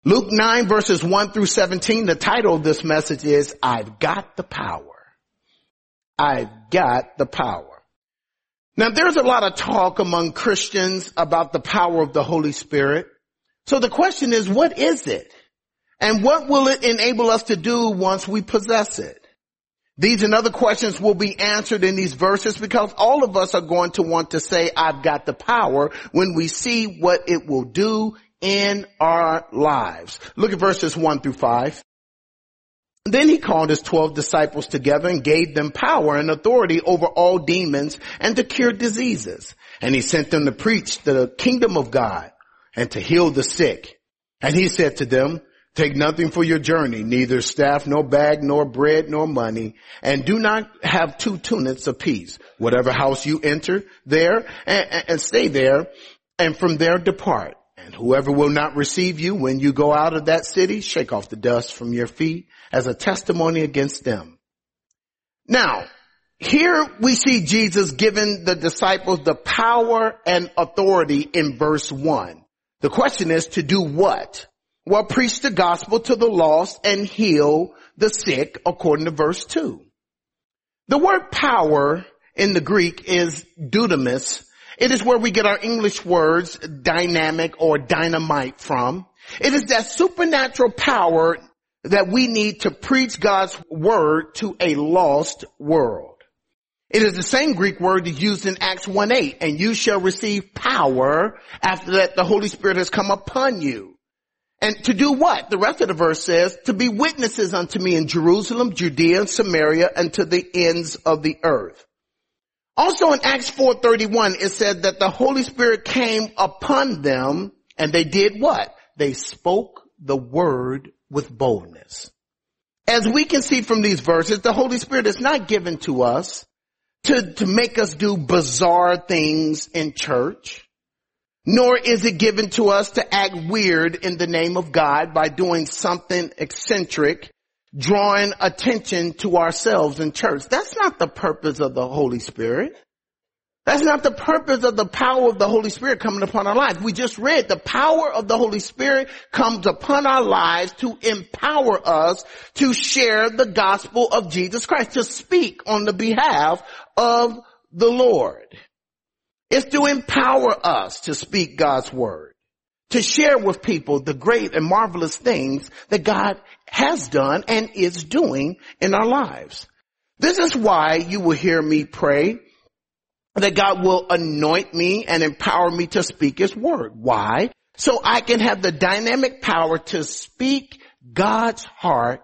Luke 9 verses 1 through 17, the title of this message is, I've got the power. I've got the power. Now there's a lot of talk among Christians about the power of the Holy Spirit. So the question is, what is it? And what will it enable us to do once we possess it? These and other questions will be answered in these verses because all of us are going to want to say, I've got the power when we see what it will do in our lives. Look at verses 1 through 5. Then he called his 12 disciples together and gave them power and authority over all demons and to cure diseases. And he sent them to preach the kingdom of God and to heal the sick. And he said to them, take nothing for your journey, neither staff, nor bag, nor bread, nor money, and do not have 2 tunics apiece. Whatever house you enter there and stay there, and from there depart. And whoever will not receive you when you go out of that city, shake off the dust from your feet as a testimony against them. Now, here we see Jesus giving the disciples the power and authority in verse 1. The question is to do what? Well, preach the gospel to the lost and heal the sick according to verse 2. The word power in the Greek is dunamis. It is where we get our English words dynamic or dynamite from. It is that supernatural power that we need to preach God's word to a lost world. It is the same Greek word used in Acts 1:8, and you shall receive power after that the Holy Spirit has come upon you. And to do what? The rest of the verse says, to be witnesses unto me in Jerusalem, Judea, and Samaria, and to the ends of the earth. Also in Acts 4:31, it said that the Holy Spirit came upon them and they did what? They spoke the word with boldness. As we can see from these verses, the Holy Spirit is not given to us to make us do bizarre things in church, nor is it given to us to act weird in the name of God by doing something eccentric, drawing attention to ourselves in church. That's not the purpose of the Holy Spirit. That's not the purpose of the power of the Holy Spirit coming upon our lives. We just read the power of the Holy Spirit comes upon our lives to empower us to share the gospel of Jesus Christ, to speak on the behalf of the Lord. It's to empower us to speak God's word, to share with people the great and marvelous things that God has done and is doing in our lives. This is why you will hear me pray that God will anoint me and empower me to speak his word. Why? So I can have the dynamic power to speak God's heart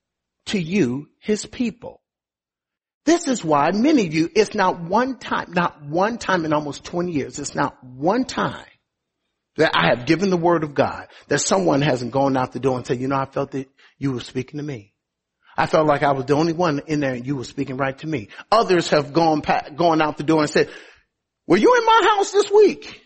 to you, his people. This is why many of you, it's not one time in almost 20 years, it's not one time that I have given the word of God that someone hasn't gone out the door and said, I felt that you were speaking to me. I felt like I was the only one in there and you were speaking right to me. Others have gone out the door and said, were you in my house this week?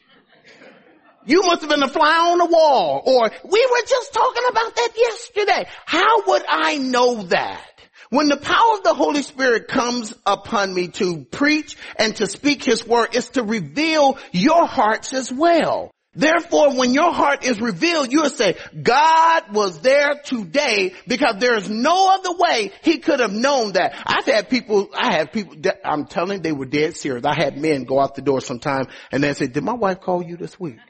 You must have been a fly on the wall. Or we were just talking about that yesterday. How would I know that? When the power of the Holy Spirit comes upon me to preach and to speak his word, it's to reveal your hearts as well. Therefore, when your heart is revealed, you'll say, God was there today because there's no other way he could have known that. I have people, I'm telling you, they were dead serious. I had men go out the door sometime and they said, did my wife call you this week?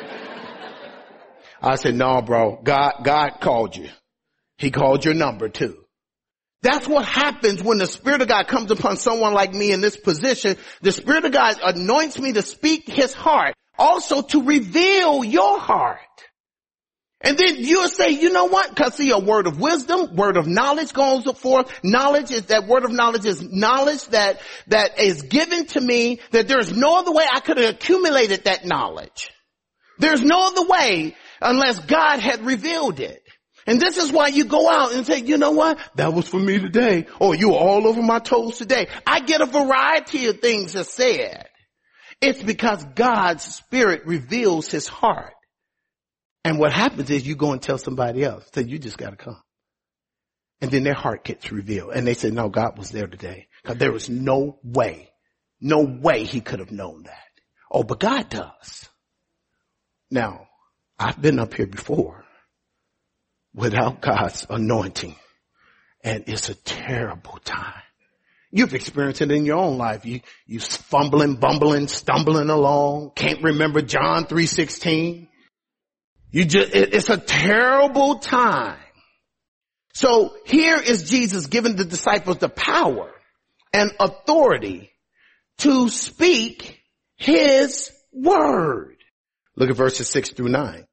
I said, no, bro, God called you. He called your number too. That's what happens when the Spirit of God comes upon someone like me in this position. The Spirit of God anoints me to speak his heart. Also to reveal your heart. And then you'll say, you know what? Because see, a word of wisdom, word of knowledge goes forth. Knowledge is that word of knowledge is knowledge that is given to me, that there's no other way I could have accumulated that knowledge. There's no other way unless God had revealed it. And this is why you go out and say, you know what? That was for me today. Or you were all over my toes today. I get a variety of things that's said. It's because God's Spirit reveals his heart. And what happens is you go and tell somebody else. So you just got to come. And then their heart gets revealed. And they say, no, God was there today. Because there was no way he could have known that. Oh, but God does. Now, I've been up here before. without God's anointing. And it's a terrible time. You've experienced it in your own life. You fumbling, bumbling, stumbling along. Can't remember John 3:16. It's a terrible time. So here is Jesus giving the disciples the power and authority to speak his word. Look at verses 6-9.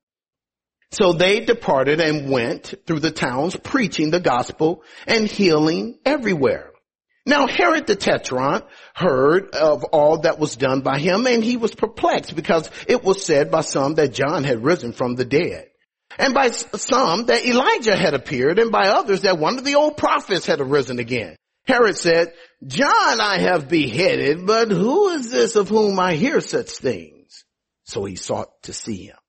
So they departed and went through the towns preaching the gospel and healing everywhere. Now Herod the Tetrarch heard of all that was done by him, and he was perplexed because it was said by some that John had risen from the dead, and by some that Elijah had appeared, and by others that one of the old prophets had arisen again. Herod said, John I have beheaded, but who is this of whom I hear such things? So he sought to see him.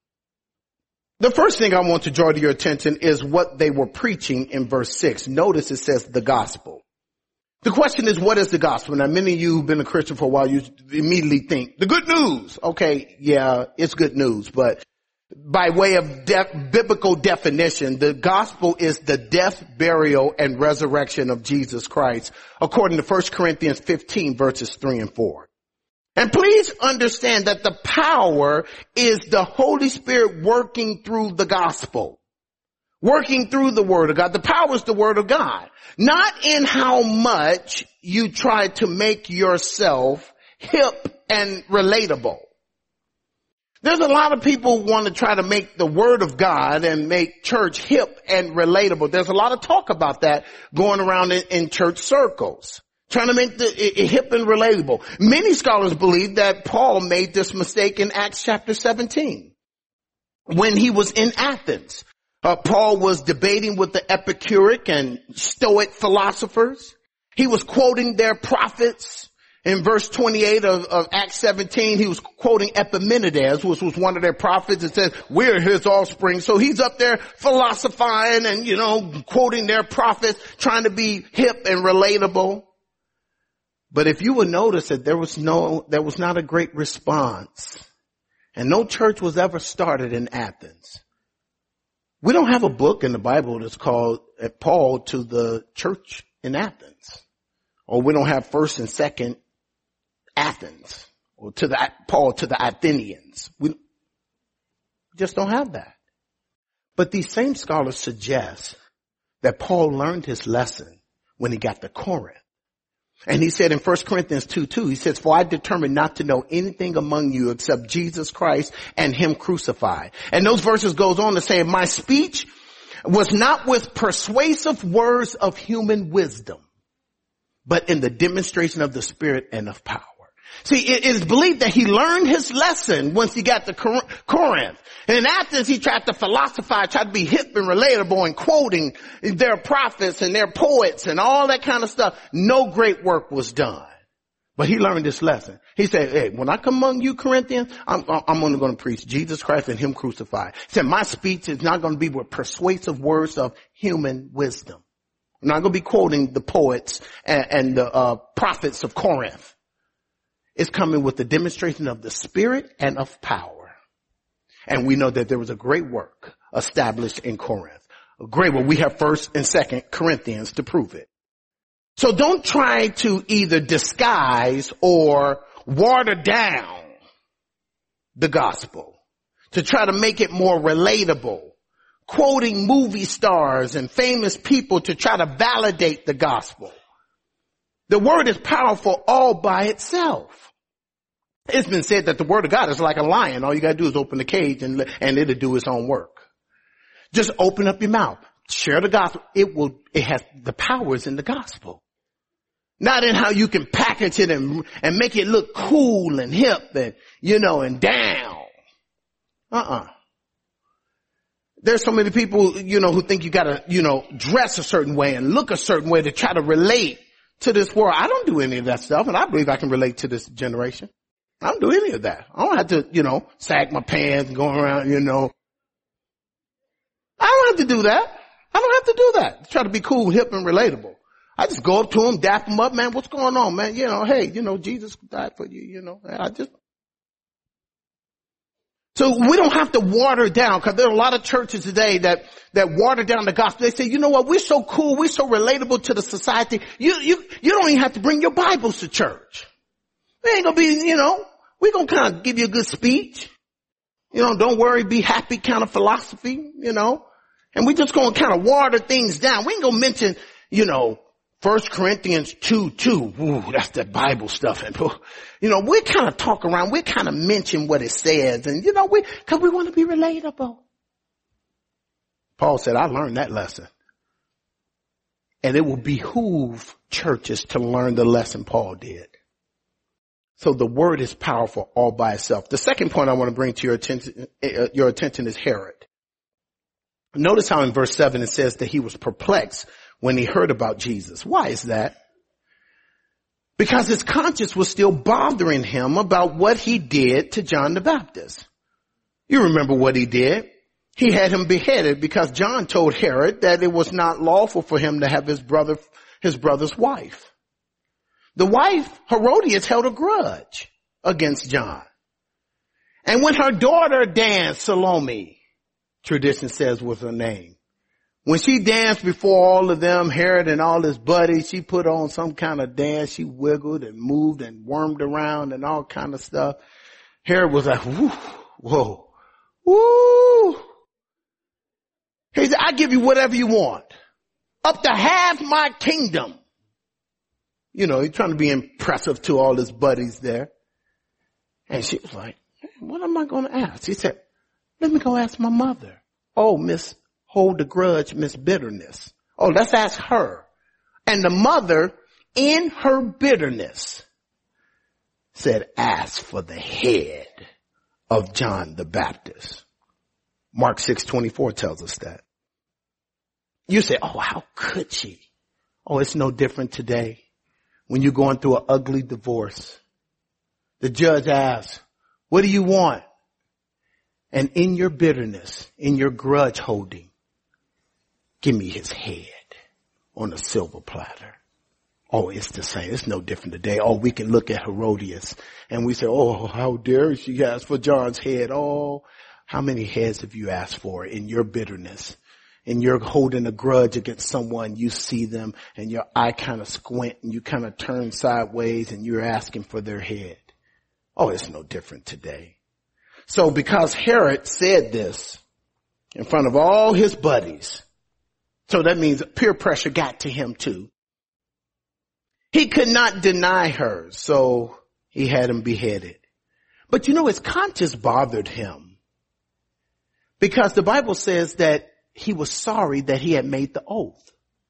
The first thing I want to draw to your attention is what they were preaching in verse 6. Notice it says the gospel. The question is, what is the gospel? Now, many of you who've been a Christian for a while, you immediately think, the good news. Okay, yeah, it's good news. But by way of biblical definition, the gospel is the death, burial, and resurrection of Jesus Christ, according to 1 Corinthians 15, verses 3 and 4. And please understand that the power is the Holy Spirit working through the gospel. Working through the word of God. The power is the word of God. Not in how much you try to make yourself hip and relatable. There's a lot of people who want to try to make the word of God and make church hip and relatable. There's a lot of talk about that going around in church circles. Trying to make it hip and relatable. Many scholars believe that Paul made this mistake in Acts chapter 17. When he was in Athens. Paul was debating with the Epicuric and Stoic philosophers. He was quoting their prophets. In verse 28 of Acts 17, he was quoting Epimenides, which was one of their prophets. It says, we're his offspring. So he's up there philosophizing and, quoting their prophets, trying to be hip and relatable. But if you would notice that there was not a great response. And no church was ever started in Athens. We don't have a book in the Bible that's called Paul to the church in Athens. Or we don't have 1st and 2nd Athens. Or Paul to the Athenians. We just don't have that. But these same scholars suggest that Paul learned his lesson when he got to Corinth. And he said in 1 Corinthians 2:2, he says, for I determined not to know anything among you except Jesus Christ and him crucified. And those verses goes on to say, my speech was not with persuasive words of human wisdom, but in the demonstration of the Spirit and of power. See, it is believed that he learned his lesson once he got to Corinth. And in Athens, he tried to philosophize, tried to be hip and relatable and quoting their prophets and their poets and all that kind of stuff. No great work was done. But he learned this lesson. He said, hey, when I come among you Corinthians, I'm only going to preach Jesus Christ and him crucified. He said, my speech is not going to be with persuasive words of human wisdom. I'm not going to be quoting the poets and the prophets of Corinth. It's coming with the demonstration of the Spirit and of power. And we know that there was a great work established in Corinth. A great work. We have 1st and 2nd Corinthians to prove it. So don't try to either disguise or water down the gospel to try to make it more relatable, quoting movie stars and famous people to try to validate the gospel. The word is powerful all by itself. It's been said that the word of God is like a lion. All you gotta do is open the cage and it'll do its own work. Just open up your mouth. Share the gospel. It has the powers in the gospel. Not in how you can package it and make it look cool and hip and, and down. There's so many people, who think you gotta, dress a certain way and look a certain way to try to relate to this world. I don't do any of that stuff, and I believe I can relate to this generation. I don't do any of that. I don't have to, sag my pants and go around, I don't have to do that. I don't have to do that. Try to be cool, hip, and relatable. I just go up to them, dap them up, man, what's going on, man? Hey, Jesus died for you, So we don't have to water down, because there are a lot of churches today that water down the gospel. They say, you know what, we're so cool, we're so relatable to the society. You don't even have to bring your Bibles to church. We ain't gonna be, we're gonna kind of give you a good speech. Don't worry, be happy kind of philosophy, and we just gonna kind of water things down. We ain't gonna mention, 1 Corinthians 2:2. Ooh, that's that Bible stuff. And, we kind of talk around. We kind of mention what it says. And, cause we want to be relatable. Paul said, I learned that lesson. And it will behoove churches to learn the lesson Paul did. So the word is powerful all by itself. The second point I want to bring to your attention is Herod. Notice how in verse 7 it says that he was perplexed when he heard about Jesus. Why is that? Because his conscience was still bothering him about what he did to John the Baptist. You remember what he did. He had him beheaded because John told Herod that it was not lawful for him to have his brother's wife. The wife, Herodias, held a grudge against John. And when her daughter danced, Salome, tradition says was her name. When she danced before all of them, Herod and all his buddies, she put on some kind of dance. She wiggled and moved and wormed around and all kind of stuff. Herod was like, whoa, woo. He said, I give you whatever you want. Up to half my kingdom. He's trying to be impressive to all his buddies there. And she was like, what am I going to ask? He said, let me go ask my mother. Oh, Miss Hold the grudge, Miss Bitterness. Oh, let's ask her. And the mother, in her bitterness, said, ask for the head of John the Baptist. Mark 6:24 tells us that. You say, oh, how could she? Oh, it's no different today. When you're going through an ugly divorce, the judge asks, what do you want? And in your bitterness, in your grudge holding, give me his head on a silver platter. Oh, it's the same. It's no different today. Oh, we can look at Herodias and we say, oh, how dare she ask for John's head? Oh, how many heads have you asked for in your bitterness? And you're holding a grudge against someone, you see them and your eye kind of squint and you kind of turn sideways and you're asking for their head. Oh, it's no different today. So because Herod said this in front of all his buddies, so that means peer pressure got to him too. He could not deny her, so he had him beheaded. But his conscience bothered him because the Bible says that he was sorry that he had made the oath.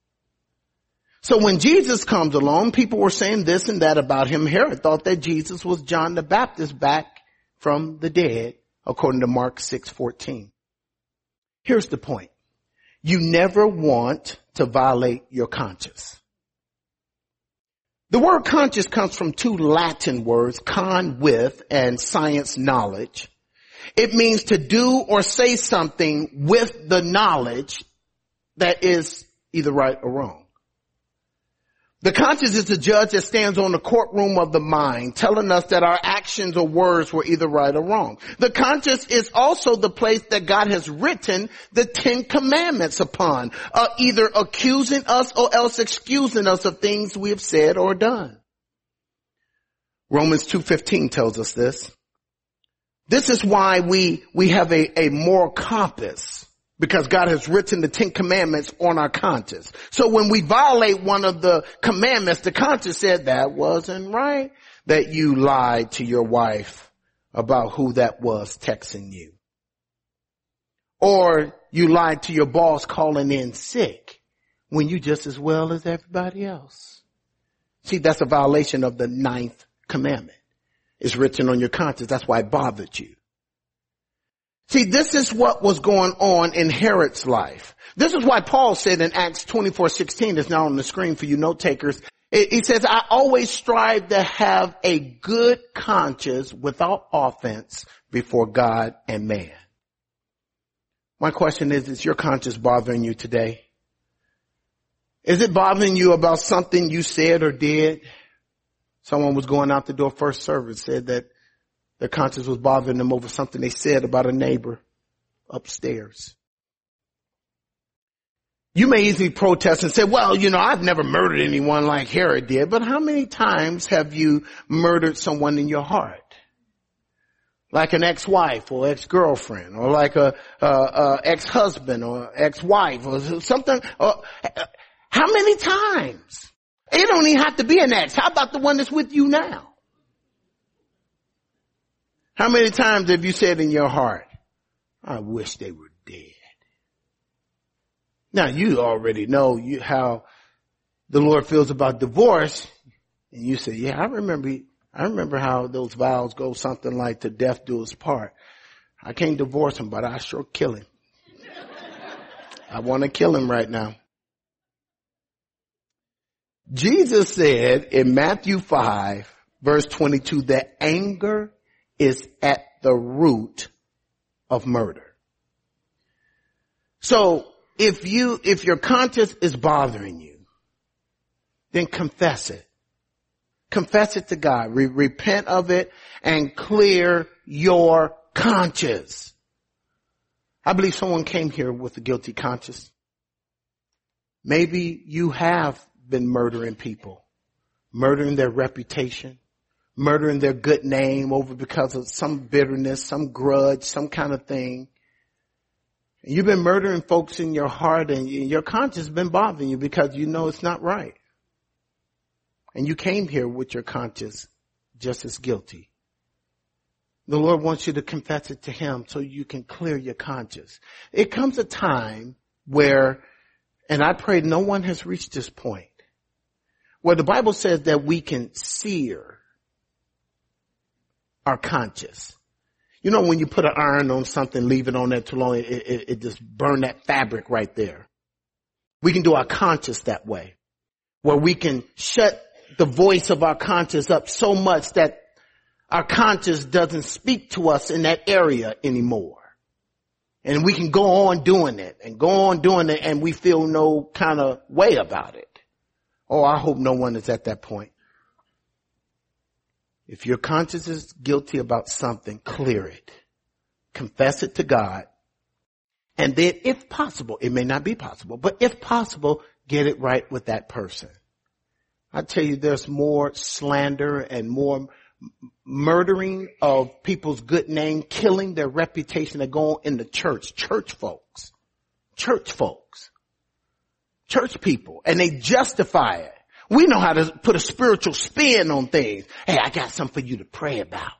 So when Jesus comes along, people were saying this and that about him. Herod thought that Jesus was John the Baptist back from the dead, according to Mark 6:14. Here's the point. You never want to violate your conscience. The word conscience comes from two Latin words, con with and science knowledge. It means to do or say something with the knowledge that is either right or wrong. The conscience is the judge that stands on the courtroom of the mind, telling us that our actions or words were either right or wrong. The conscience is also the place that God has written the 10 Commandments upon, either accusing us or else excusing us of things we have said or done. Romans 2:15 tells us this. This is why we have a moral compass. Because God has written the 10 Commandments on our conscience. So when we violate one of the commandments, the conscience said that wasn't right. That you lied to your wife about who that was texting you. Or you lied to your boss calling in sick when you just as well as everybody else. See, that's a violation of the 9th commandment. It's written on your conscience. That's why it bothered you. See, this is what was going on in Herod's life. This is why Paul said in Acts 24:16, it's now on the screen for you note takers. He says, I always strive to have a good conscience without offense before God and man. My question is your conscience bothering you today? Is it bothering you about something you said or did? Someone was going out the door first service, said that Their conscience was bothering them over something they said about a neighbor upstairs. You may easily protest and say, well, I've never murdered anyone like Herod did, but how many times have you murdered someone in your heart? Like an ex-wife or ex-girlfriend, or like a ex-husband or ex-wife or something. How many times? It don't even have to be an ex. How about the one that's with you now? How many times have you said in your heart, I wish they were dead? Now you already know how the Lord feels about divorce. And you say, yeah, I remember how those vows go something like to death do us part. I can't divorce him, but I sure kill him. I want to kill him right now. Jesus said in Matthew 5 verse 22 that anger is at the root of murder. So if your conscience is bothering you, then confess it. Confess it to God. Repent of it and clear your conscience. I believe someone came here with a guilty conscience. Maybe you have been murdering people, murdering their reputation, murdering their good name over because of some bitterness, some grudge, some kind of thing. And you've been murdering folks in your heart, and your conscience has been bothering you because you know it's not right. And you came here with your conscience just as guilty. The Lord wants you to confess it to Him so you can clear your conscience. It comes a time where, and I pray no one has reached this point, where the Bible says that we can sear our conscience. When you put an iron on something, leave it on there too long, it just burn that fabric right there. We can do our conscience that way, where we can shut the voice of our conscience up so much that our conscience doesn't speak to us in that area anymore. And we can go on doing it and we feel no kind of way about it. Oh, I hope no one is at that point. If your conscience is guilty about something, clear it. Confess it to God. And then if possible, it may not be possible, but if possible, get it right with that person. I tell you, there's more slander and more murdering of people's good name, killing their reputation that go on in the church. Church people. And they justify it. We know how to put a spiritual spin on things. Hey, I got something for you to pray about.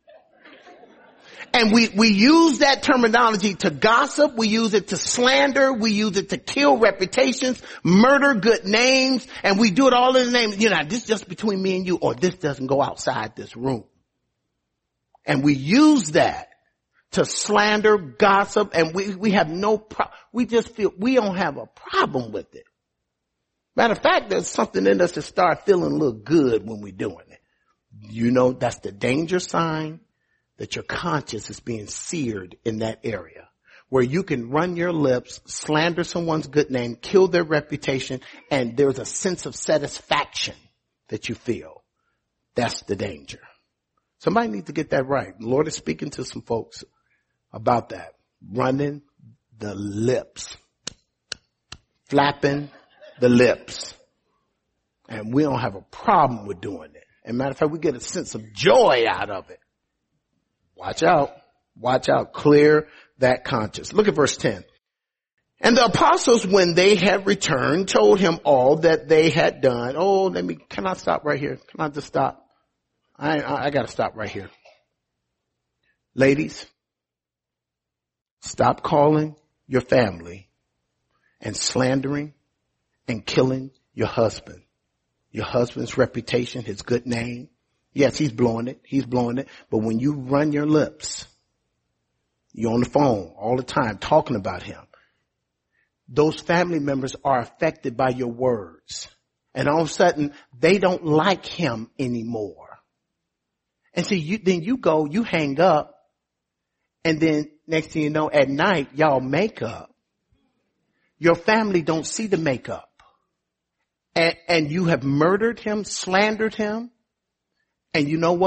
And we use that terminology to gossip. We use it to slander. We use it to kill reputations, murder good names. And we do it all in the name. This is just between me and you, or this doesn't go outside this room. And we use that to slander, gossip, and we have we just feel we don't have a problem with it. Matter of fact, there's something in us that start feeling a little good when we're doing it. That's the danger sign that your conscience is being seared in that area where you can run your lips, slander someone's good name, kill their reputation, and there's a sense of satisfaction that you feel. That's the danger. Somebody needs to get that right. The Lord is speaking to some folks about that. Running the lips. Flapping the lips. And we don't have a problem with doing it. As a matter of fact, we get a sense of joy out of it. Watch out. Clear that conscience. Look at verse 10. And the apostles, when they had returned, told him all that they had done. Oh, can I stop right here? Can I just stop? I gotta stop right here. Ladies, stop calling your family and slandering and killing your husband. Your husband's reputation, his good name. Yes, he's blowing it. But when you run your lips, you're on the phone all the time talking about him. Those family members are affected by your words. And all of a sudden, they don't like him anymore. And see, then you hang up. And then next thing you know, at night, y'all make up. Your family don't see the makeup. And you have murdered him, slandered him. And you know what?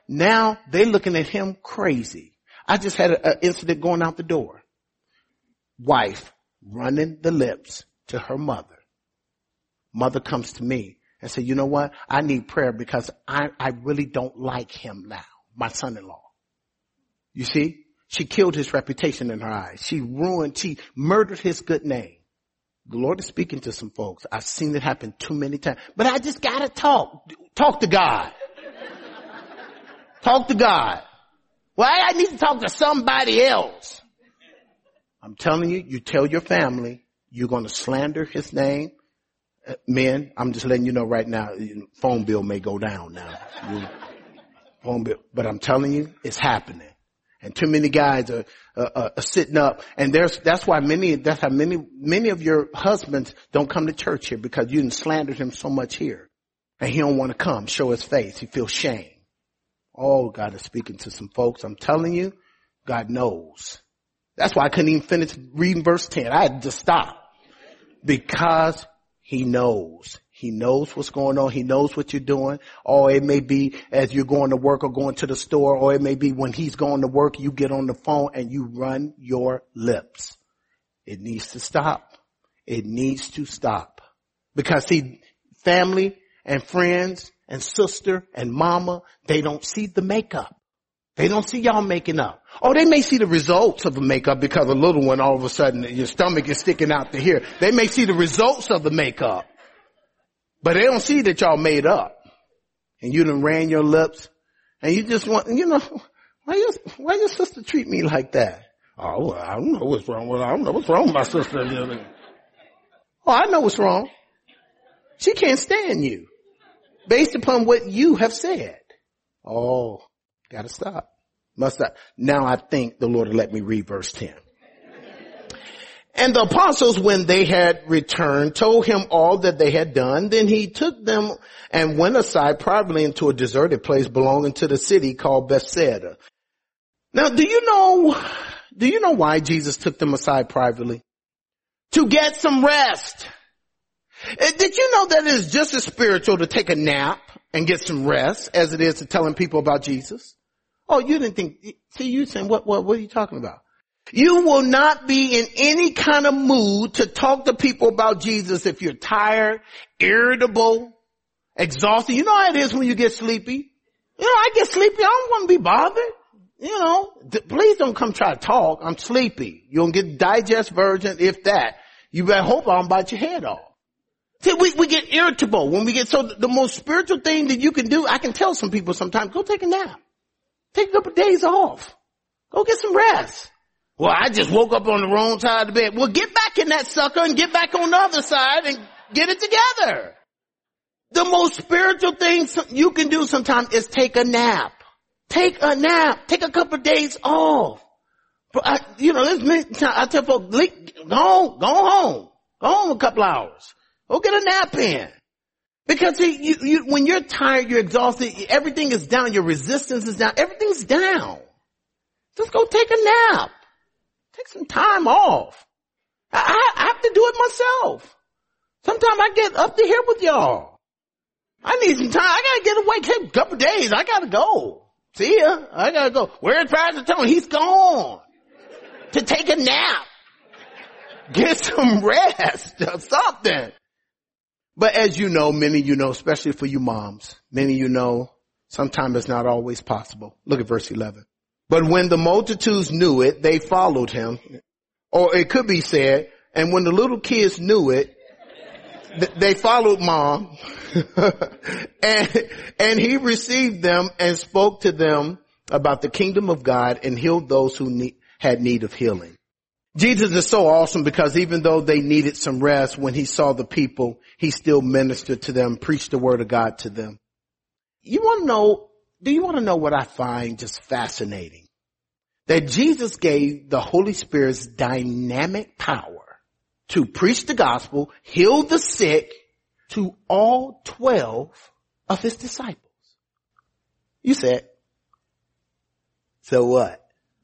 Now they looking at him crazy. I just had an incident going out the door. Wife running the lips to her mother. Mother comes to me and said, you know what? I need prayer because I really don't like him now. My son-in-law. You see? She killed his reputation in her eyes. She murdered his good name. The Lord is speaking to some folks. I've seen it happen too many times. But I just gotta talk. Talk to God. Talk to God. Well, I need to talk to somebody else. I'm telling you, you tell your family you're going to slander his name. Men, I'm just letting you know right now, phone bill may go down now. Phone bill. But I'm telling you, it's happening. And too many guys are sitting up, and that's how many of your husbands don't come to church here, because you done slandered him so much here. And he don't want to come, show his face. He feels shame. Oh, God is speaking to some folks. I'm telling you, God knows. That's why I couldn't even finish reading verse 10. I had to stop. Because he knows. He knows what's going on. He knows what you're doing. Or it may be as you're going to work or going to the store, or it may be when he's going to work, you get on the phone and you run your lips. It needs to stop. It needs to stop. Because see, family and friends and sister and mama, they don't see the makeup. They don't see y'all making up. Oh, they may see the results of the makeup because a little one, all of a sudden, your stomach is sticking out to here. They may see the results of the makeup. But they don't see that y'all made up. And you done ran your lips. And you just want, why your sister treat me like that? Oh, well, I don't know what's wrong with her. I don't know what's wrong with my sister. Oh, I know what's wrong. She can't stand you. Based upon what you have said. Oh, gotta stop. Must stop. Now I think the Lord will let me read verse 10. And the apostles, when they had returned, told him all that they had done. Then he took them and went aside privately into a deserted place belonging to the city called Bethsaida. Now, do you know why Jesus took them aside privately? To get some rest. Did you know that it is just as spiritual to take a nap and get some rest as it is to telling people about Jesus? Oh, you didn't think, see, you saying, what are you talking about? You will not be in any kind of mood to talk to people about Jesus if you're tired, irritable, exhausted. You know how it is when you get sleepy. I get sleepy. I don't want to be bothered. Please don't come try to talk. I'm sleepy. You don't get digest version, if that. You better hope I don't bite your head off. See, we get irritable when we get, so the most spiritual thing that you can do, I can tell some people sometimes, go take a nap. Take a couple of days off. Go get some rest. Well, I just woke up on the wrong side of the bed. Well, get back in that sucker and get back on the other side and get it together. The most spiritual thing you can do sometimes is take a nap. Take a nap. Take a couple of days off. I tell folks, go home. Go home a couple hours. Go get a nap in. Because when you're tired, you're exhausted, everything is down, your resistance is down, everything's down. Just go take a nap. Take some time off. I have to do it myself. Sometimes I get up to here with y'all. I need some time. I gotta get away. Take a couple days. I gotta go. See ya. I gotta go. Where's Pastor Tony? He's gone. To take a nap. Get some rest or something. But as you know, many of you know, especially for you moms, many of you know, sometimes it's not always possible. Look at verse 11. But when the multitudes knew it, they followed him. Or it could be said, and when the little kids knew it, they followed mom. and he received them and spoke to them about the kingdom of God and healed those who had need of healing. Jesus is so awesome because even though they needed some rest, when he saw the people, he still ministered to them, preached the word of God to them. Do you want to know what I find just fascinating? That Jesus gave the Holy Spirit's dynamic power to preach the gospel, heal the sick to all 12 of his disciples. You said, so what?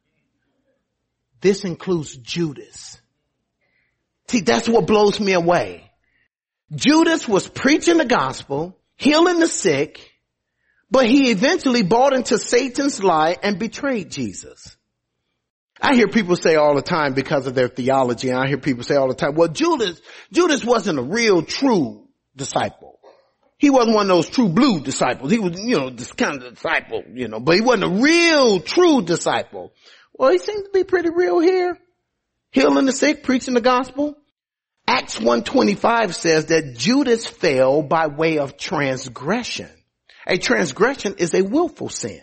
This includes Judas. See, that's what blows me away. Judas was preaching the gospel, healing the sick, But he eventually bought into Satan's lie and betrayed Jesus. I hear people say all the time because of their theology, and I hear people say all the time, well, Judas wasn't a real true disciple. He wasn't one of those true blue disciples. He was, this kind of disciple, but he wasn't a real true disciple. Well, he seems to be pretty real here. Healing the sick, preaching the gospel. Acts 1:25 says that Judas fell by way of transgression. A transgression is a willful sin.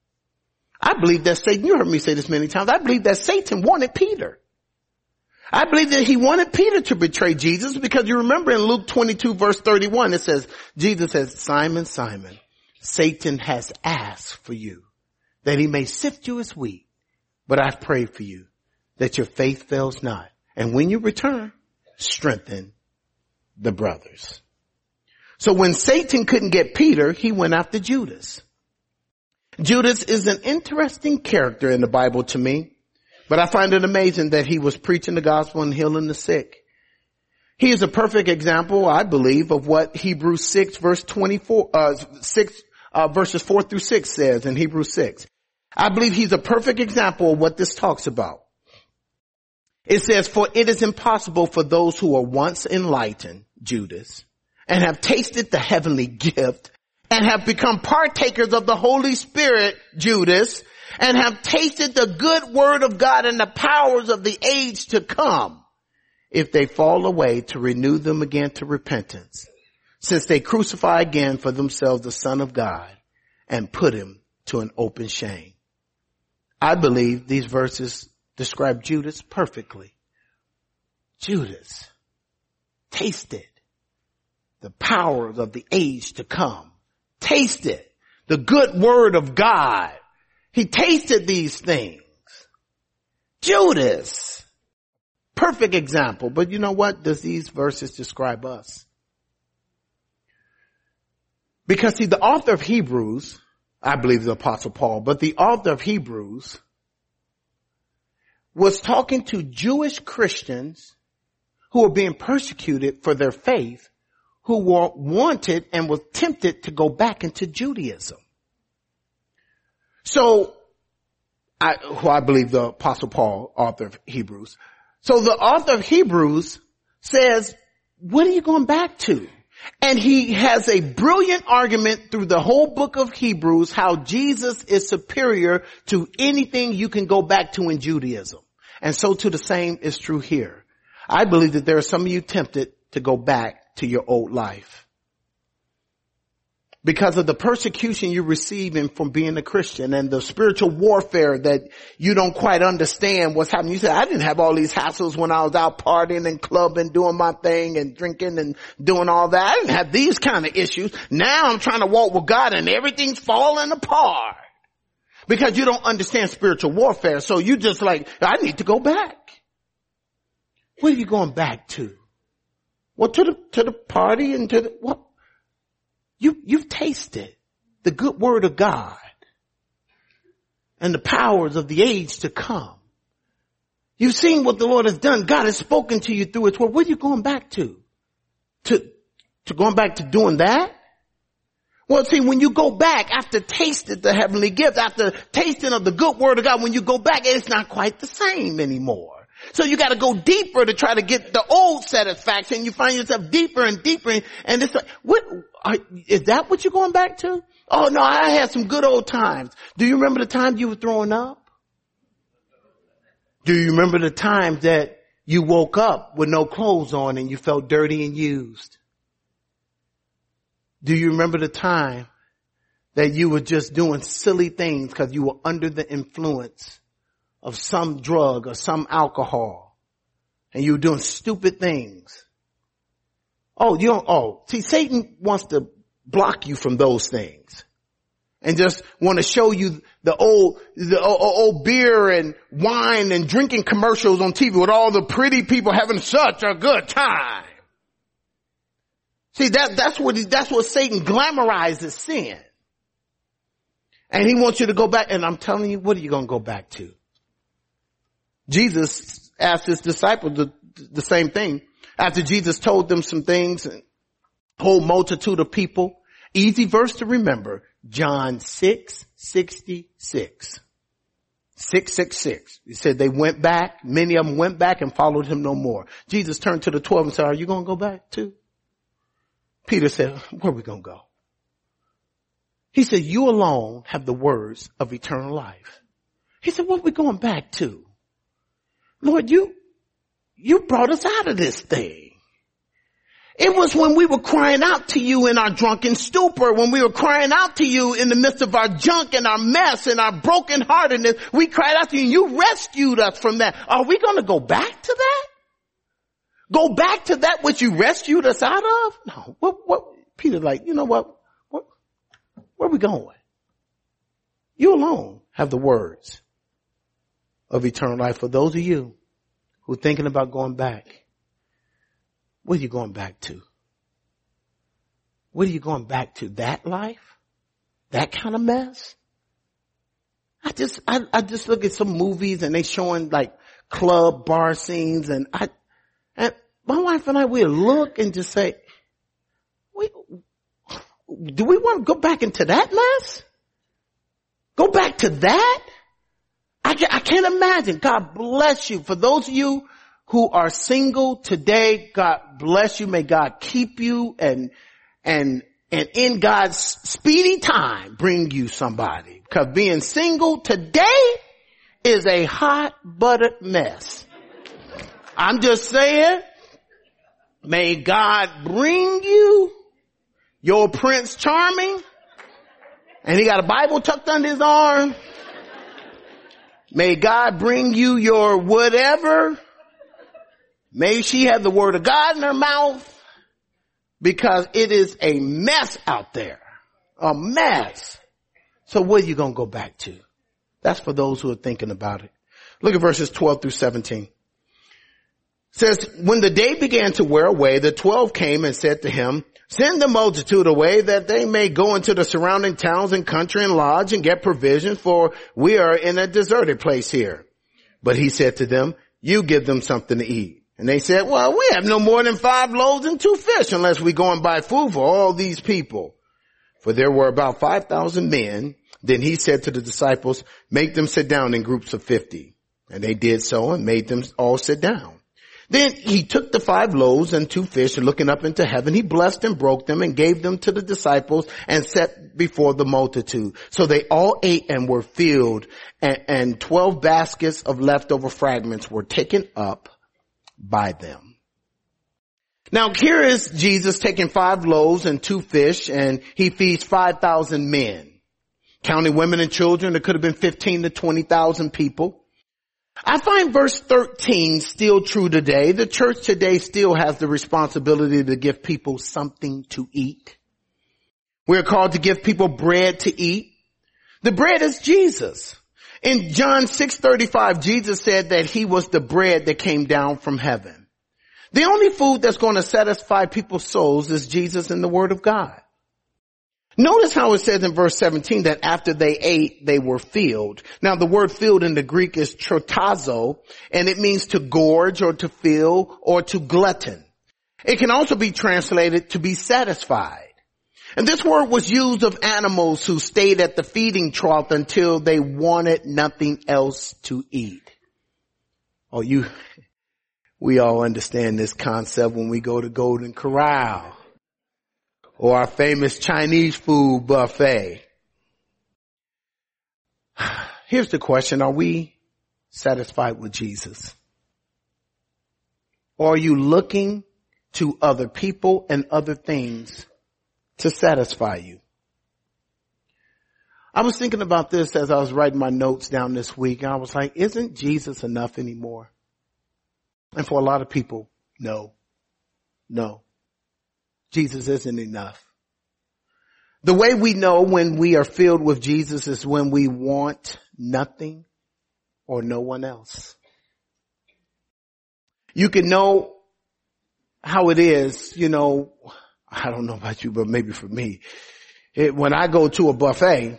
I believe that Satan, you heard me say this many times, I believe that Satan wanted Peter. I believe that he wanted Peter to betray Jesus because you remember in Luke 22 verse 31, it says, Jesus says, Simon, Simon, Satan has asked for you that he may sift you as wheat, but I've prayed for you that your faith fails not. And when you return, strengthen the brothers. So when Satan couldn't get Peter, he went after Judas. Judas is an interesting character in the Bible to me, but I find it amazing that he was preaching the gospel and healing the sick. He is a perfect example, I believe, of what Hebrews 6 verse 24, verses 4 through 6 says in Hebrews 6. I believe he's a perfect example of what this talks about. It says, for it is impossible for those who are once enlightened, Judas, and have tasted the heavenly gift and have become partakers of the Holy Spirit, Judas, and have tasted the good word of God and the powers of the age to come, if they fall away, to renew them again to repentance, since they crucify again for themselves the Son of God and put him to an open shame. I believe these verses describe Judas perfectly. Judas tasted the powers of the age to come. Tasted the good word of God. He tasted these things. Judas. Perfect example. But you know what? Does these verses describe us? Because see, the author of Hebrews, I believe the Apostle Paul, but the author of Hebrews was talking to Jewish Christians who were being persecuted for their faith, who were wanted and were tempted to go back into Judaism. So, I believe the Apostle Paul, author of Hebrews. So the author of Hebrews says, what are you going back to? And he has a brilliant argument through the whole book of Hebrews how Jesus is superior to anything you can go back to in Judaism. And so too the same is true here. I believe that there are some of you tempted to go back to your old life because of the persecution you're receiving from being a Christian and the spiritual warfare that you don't quite understand what's happening. You say, I didn't have all these hassles when I was out partying and clubbing, doing my thing and drinking and doing all that. I didn't have these kind of issues. Now I'm trying to walk with God and everything's falling apart because you don't understand spiritual warfare. So you just like, I need to go back. What are you going back to? Well, to the party and to the, what? You've tasted the good word of God and the powers of the age to come. You've seen what the Lord has done. God has spoken to you through his word. What are you going back to? To going back to doing that? Well, see, when you go back after tasting the heavenly gift, after tasting of the good word of God, when you go back, it's not quite the same anymore. So you got to go deeper to try to get the old satisfaction. You find yourself deeper and deeper. And it's like, is that what you're going back to? Oh no, I had some good old times. Do you remember the time you were throwing up? Do you remember the times that you woke up with no clothes on and you felt dirty and used? Do you remember the time that you were just doing silly things because you were under the influence of some drug or some alcohol and you were doing stupid things? See, Satan wants to block you from those things and just want to show you the old beer and wine and drinking commercials on TV with all the pretty people having such a good time. See, that's what Satan glamorizes sin. And he wants you to go back. And I'm telling you, what are you going to go back to? Jesus asked his disciples the same thing. After Jesus told them some things, a whole multitude of people, easy verse to remember, John 6:66. 666. He said they went back. Many of them went back and followed him no more. Jesus turned to the 12 and said, are you going to go back too? Peter said, where are we going to go? He said, you alone have the words of eternal life. He said, what are we going back to? Lord, you brought us out of this thing. It was when we were crying out to you in our drunken stupor, when we were crying out to you in the midst of our junk and our mess and our brokenheartedness, we cried out to you and you rescued us from that. Are we going to go back to that? Go back to that which you rescued us out of? No. What? Peter's like, you know what? Where are we going? You alone have the words of eternal life. For those of you who are thinking about going back, what are you going back to? What are you going back to? That life? That kind of mess? I just look at some movies and they showing like club bar scenes and my wife and I, we look and just say, do we want to go back into that mess? Go back to that? I can't imagine. God bless you. For those of you who are single today, God bless you. May God keep you and in God's speedy time bring you somebody. Because being single today is a hot buttered mess. I'm just saying, may God bring you your Prince Charming, and he got a Bible tucked under his arm. May God bring you your whatever. May she have the word of God in her mouth, because it is a mess out there. A mess. So what are you going to go back to? That's for those who are thinking about it. Look at verses 12 through 17. It says, when the day began to wear away, the 12 came and said to him, send the multitude away that they may go into the surrounding towns and country and lodge and get provisions, for we are in a deserted place here. But he said to them, you give them something to eat. And they said, well, we have no more than 5 loaves and 2 fish unless we go and buy food for all these people. For there were about 5,000 men. Then he said to the disciples, make them sit down in groups of 50. And they did so and made them all sit down. Then he took the 5 loaves and 2 fish, and looking up into heaven, he blessed and broke them and gave them to the disciples and set before the multitude. So they all ate and were filled, and 12 baskets of leftover fragments were taken up by them. Now here is Jesus taking 5 loaves and 2 fish, and he feeds 5,000 men. Counting women and children, there could have been 15 to 20,000 people. I find verse 13 still true today. The church today still has the responsibility to give people something to eat. We're called to give people bread to eat. The bread is Jesus. In John 6:35, Jesus said that he was the bread that came down from heaven. The only food that's going to satisfy people's souls is Jesus and the Word of God. Notice how it says in verse 17 that after they ate, they were filled. Now the word filled in the Greek is trotazo, and it means to gorge or to fill or to glutton. It can also be translated to be satisfied. And this word was used of animals who stayed at the feeding trough until they wanted nothing else to eat. We all understand this concept when we go to Golden Corral or our famous Chinese food buffet. Here's the question. Are we satisfied with Jesus? Or are you looking to other people and other things to satisfy you? I was thinking about this as I was writing my notes down this week, and I was like, isn't Jesus enough anymore? And for a lot of people, no. Jesus isn't enough. The way we know when we are filled with Jesus is when we want nothing or no one else. You can know how it is, I don't know about you, but maybe for me, when I go to a buffet,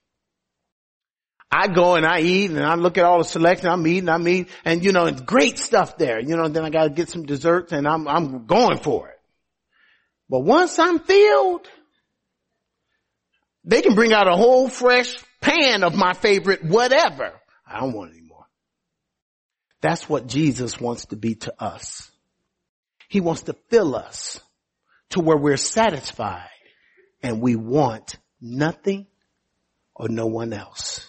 I go and I eat and I look at all the selection. I'm eating, and it's great stuff there. Then I got to get some desserts and I'm going for it. But once I'm filled, They can bring out a whole fresh pan of my favorite whatever. I don't want it anymore. That's what Jesus wants to be to us. He wants to fill us to where we're satisfied and we want nothing or no one else.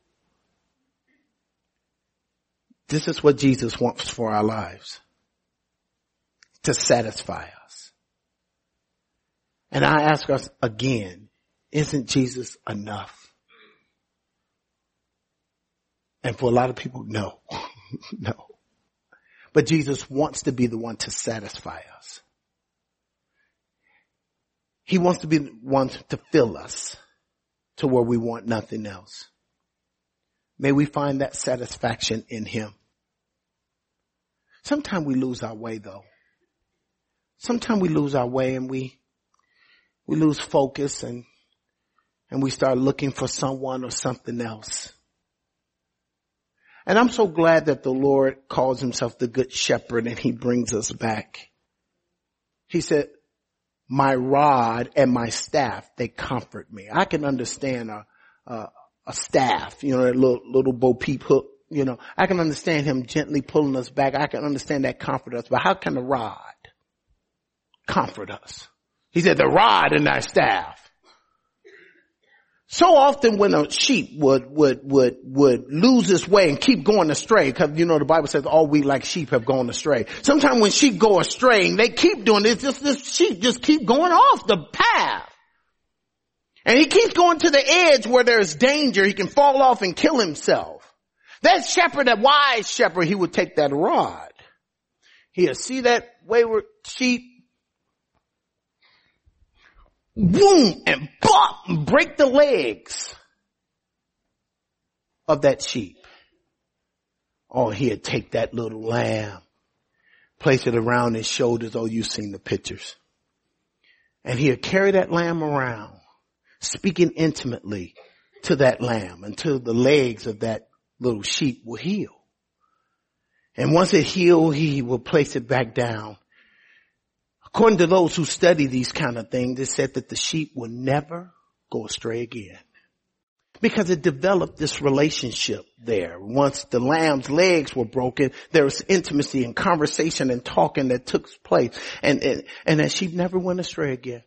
This is what Jesus wants for our lives. To satisfy us. And I ask us again, isn't Jesus enough? And for a lot of people, no. No. But Jesus wants to be the one to satisfy us. He wants to be the one to fill us to where we want nothing else. May we find that satisfaction in him. Sometimes we lose our way though. Sometimes we lose our way and we lose focus and we start looking for someone or something else. And I'm so glad that the Lord calls himself the Good Shepherd and he brings us back. He said, my rod and my staff, they comfort me. I can understand a staff, that little Bo Peep hook, I can understand him gently pulling us back. I can understand that comfort us. But how can a rod comfort us? He said, the rod and thy staff. So often when a sheep would lose its way and keep going astray, because the Bible says all we like sheep have gone astray. Sometimes when sheep go astray and they keep doing this, this sheep just keep going off the path. And he keeps going to the edge where there's danger. He can fall off and kill himself. That shepherd, that wise shepherd, he would take that rod. He'll see that wayward sheep, boom, and bop, and break the legs of that sheep. Oh, he'd take that little lamb, place it around his shoulders. Oh, you've seen the pictures. And he'd carry that lamb around, speaking intimately to that lamb until the legs of that little sheep will heal. And once it healed, he will place it back down. According to those who study these kind of things, it said that the sheep will never go astray again. Because it developed this relationship there. Once the lamb's legs were broken, there was intimacy and conversation and talking that took place. And that sheep never went astray again.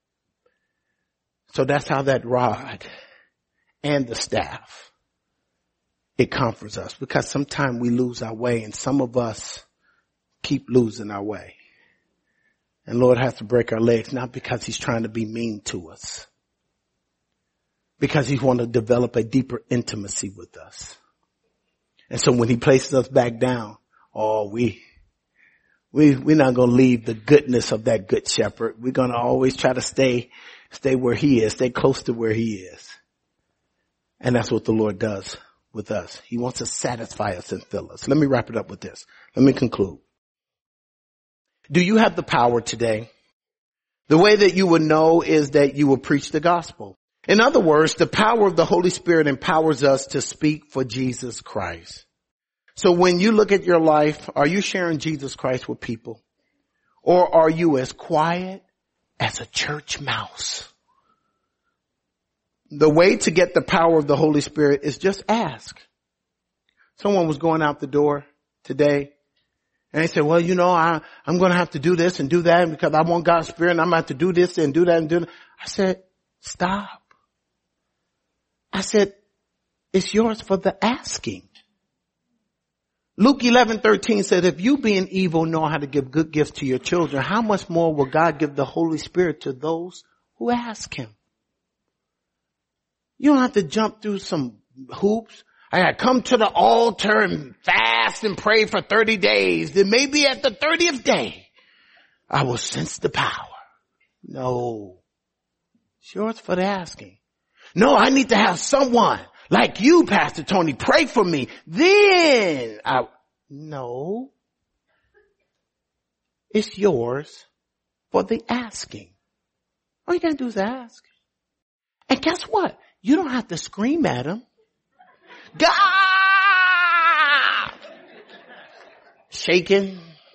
So that's how that rod and the staff, it comforts us. Because sometimes we lose our way and some of us keep losing our way. And Lord has to break our legs, not because he's trying to be mean to us. Because he wants to develop a deeper intimacy with us. And so when he places us back down, we're not going to leave the goodness of that good shepherd. We're going to always try to stay where he is, stay close to where he is. And that's what the Lord does with us. He wants to satisfy us and fill us. Let me wrap it up with this. Let me conclude. Do you have the power today? The way that you will know is that you will preach the gospel. In other words, the power of the Holy Spirit empowers us to speak for Jesus Christ. So when you look at your life, are you sharing Jesus Christ with people? Or are you as quiet as a church mouse? The way to get the power of the Holy Spirit is just ask. Someone was going out the door today. And they said, well, I'm going to have to do this and do that because I want God's Spirit and I'm going to have to do this and do that and do that. I said, stop. I said, it's yours for the asking. Luke 11:13 said, if you being evil know how to give good gifts to your children, how much more will God give the Holy Spirit to those who ask him? You don't have to jump through some hoops. I got to come to the altar and fast and pray for 30 days. Then maybe at the 30th day, I will sense the power. No. It's yours for the asking. No, I need to have someone like you, Pastor Tony, pray for me. Then no. It's yours for the asking. All you got to do is ask. And guess what? You don't have to scream at him. God! Shaking.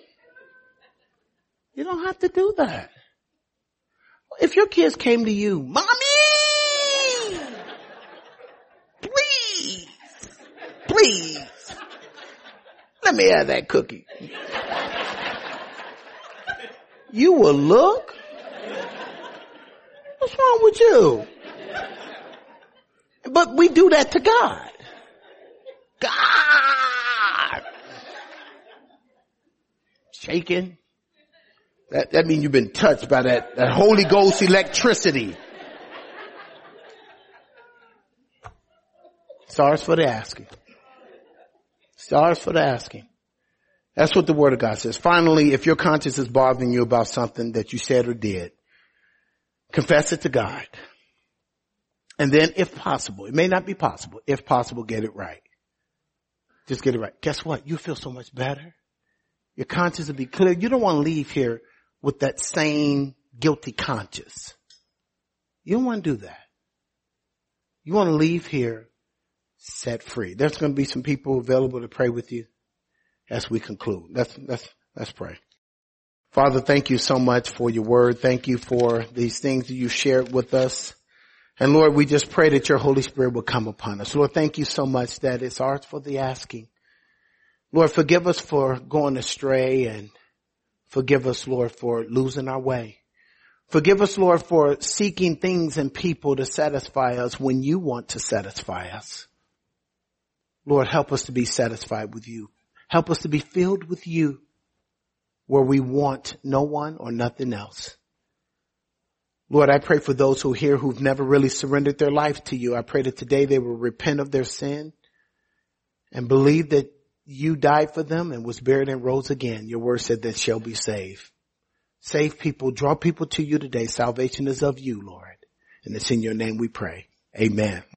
You don't have to do that. If your kids came to you, Mommy! please. Let me have that cookie. You will look. What's wrong with you? But we do that to God. God. Shaking. That means you've been touched by that Holy Ghost electricity. Stars for the asking. Stars for the asking. That's what the Word of God says. Finally, if your conscience is bothering you about something that you said or did, confess it to God. And then, if possible, it may not be possible, if possible, get it right. Just get it right. Guess what? You feel so much better. Your conscience will be clear. You don't want to leave here with that same guilty conscience. You don't want to do that. You want to leave here set free. There's going to be some people available to pray with you as we conclude. Let's pray. Father, thank you so much for your word. Thank you for these things that you shared with us. And Lord, we just pray that your Holy Spirit will come upon us. Lord, thank you so much that it's ours for the asking. Lord, forgive us for going astray, and forgive us, Lord, for losing our way. Forgive us, Lord, for seeking things and people to satisfy us when you want to satisfy us. Lord, help us to be satisfied with you. Help us to be filled with you where we want no one or nothing else. Lord, I pray for those who are here who've never really surrendered their life to you. I pray that today they will repent of their sin and believe that you died for them and was buried and rose again. Your word said that shall be saved. Save people, draw people to you today. Salvation is of you, Lord. And it's in your name we pray. Amen.